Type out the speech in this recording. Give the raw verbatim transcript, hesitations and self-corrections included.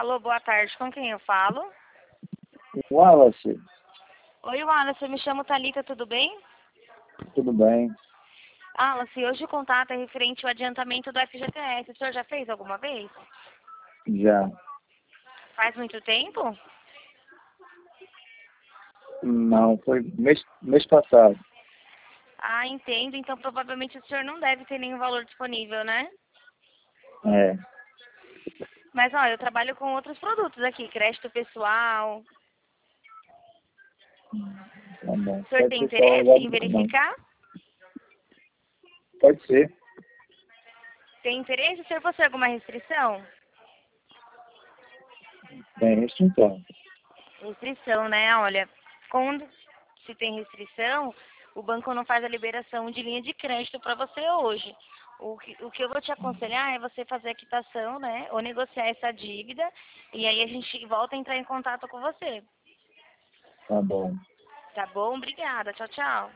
Alô, boa tarde. Com quem eu falo? Wallace, Oi, Wallace. Eu me chamo Thalita, tudo bem? tudo bem? Wallace, hoje o contato é referente ao adiantamento do F G T S. O senhor já fez alguma vez? Já. Faz muito tempo? Não, foi mês, mês passado. Ah, entendo. Então, provavelmente o senhor não deve ter nenhum valor disponível, né? É. Mas, ó, eu trabalho com outros produtos aqui. Crédito pessoal. Tá bom. O senhor Pode tem ser só interesse em logo não. verificar? Pode ser. Tem interesse? O senhor possui alguma restrição? Tem restrição. Restrição, né? Olha, quando se tem restrição, o banco não faz a liberação de linha de crédito para você hoje. O que, o que eu vou te aconselhar é você fazer a quitação, né? Ou negociar essa dívida e aí a gente volta a entrar em contato com você. Tá bom. Tá bom? Obrigada. Tchau, tchau.